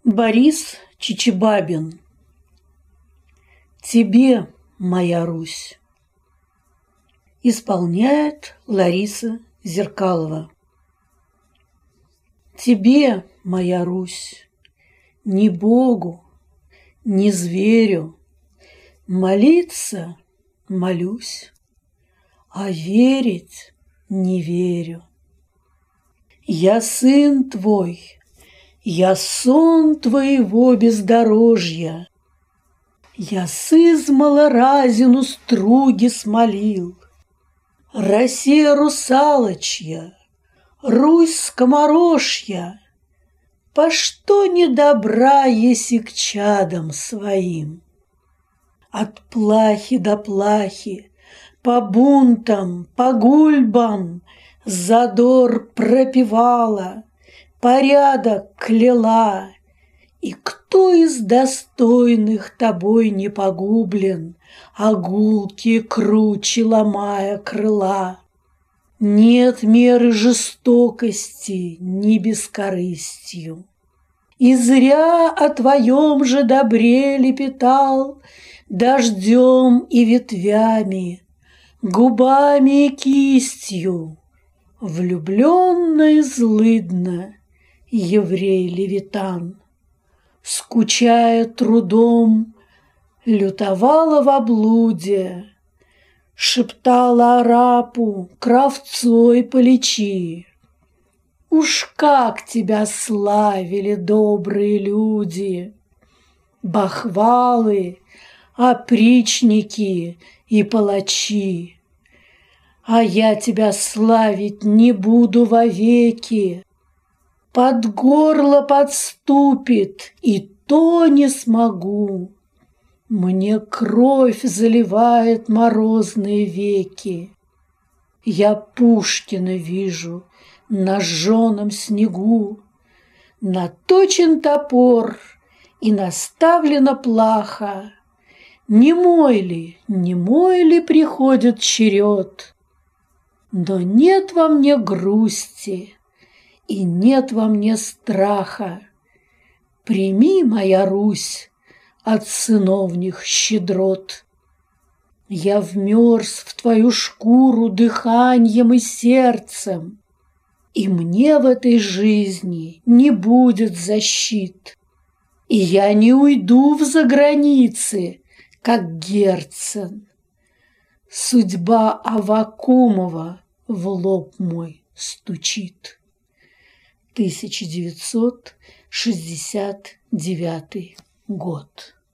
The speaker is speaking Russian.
Борис Чичибабин. «Тебе, моя Русь». Исполняет Лариса Зеркалова. Тебе, моя Русь, ни Богу, ни зверю молиться молюсь, а верить не верю. Я сын твой, я сон твоего бездорожья, я сызмала разину струги смолил. Россия русалочья, Русь скоморожья, по что не добра еси к чадам своим? От плахи до плахи, по бунтам, по гульбам задор пропевала, порядок кляла. И кто из достойных тобой не погублен, а гулки круче ломая крыла? Нет меры жестокости ни бескорыстью. И зря о твоем же добре лепетал дождем и ветвями, губами и кистью влюбленно и злыдно еврей-левитан. Скучая трудом, лютовала во блуде, шептала арапу: кравцой полечи. Уж как тебя славили добрые люди, бахвалы, опричники и палачи. А я тебя славить не буду вовеки. Под горло подступит, и то не смогу. Мне кровь заливает морозные веки. Я Пушкина вижу на жженом снегу. Наточен топор и наставлена плаха. Не мой ли приходит черед? Но нет во мне грусти, и нет во мне страха. Прими, моя Русь, от сыновних щедрот. Я вмерз в твою шкуру дыханием и сердцем, и мне в этой жизни не будет защит. И я не уйду в заграницы, как Герцен. Судьба Аввакумова в лоб мой стучит. 1969 год.